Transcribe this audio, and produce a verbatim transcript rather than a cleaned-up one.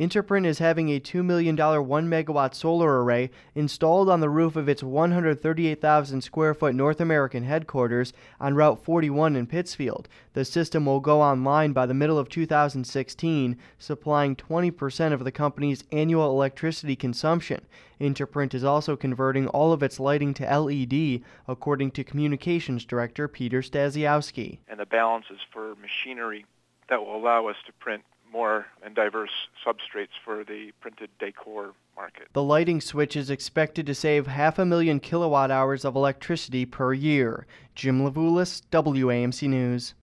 Interprint is having a two million dollars one megawatt solar array installed on the roof of its one hundred thirty-eight thousand square foot North American headquarters on Route forty-one in Pittsfield. The system will go online by the middle of two thousand sixteen, supplying twenty percent of the company's annual electricity consumption. Interprint is also converting all of its lighting to L E D, according to Communications Director Peter Stasiowski. And the balance is for machinery that will allow us to print more and diverse substrates for the printed decor market. The lighting switch is expected to save half a million kilowatt hours of electricity per year. Jim Levulis, W A M C News.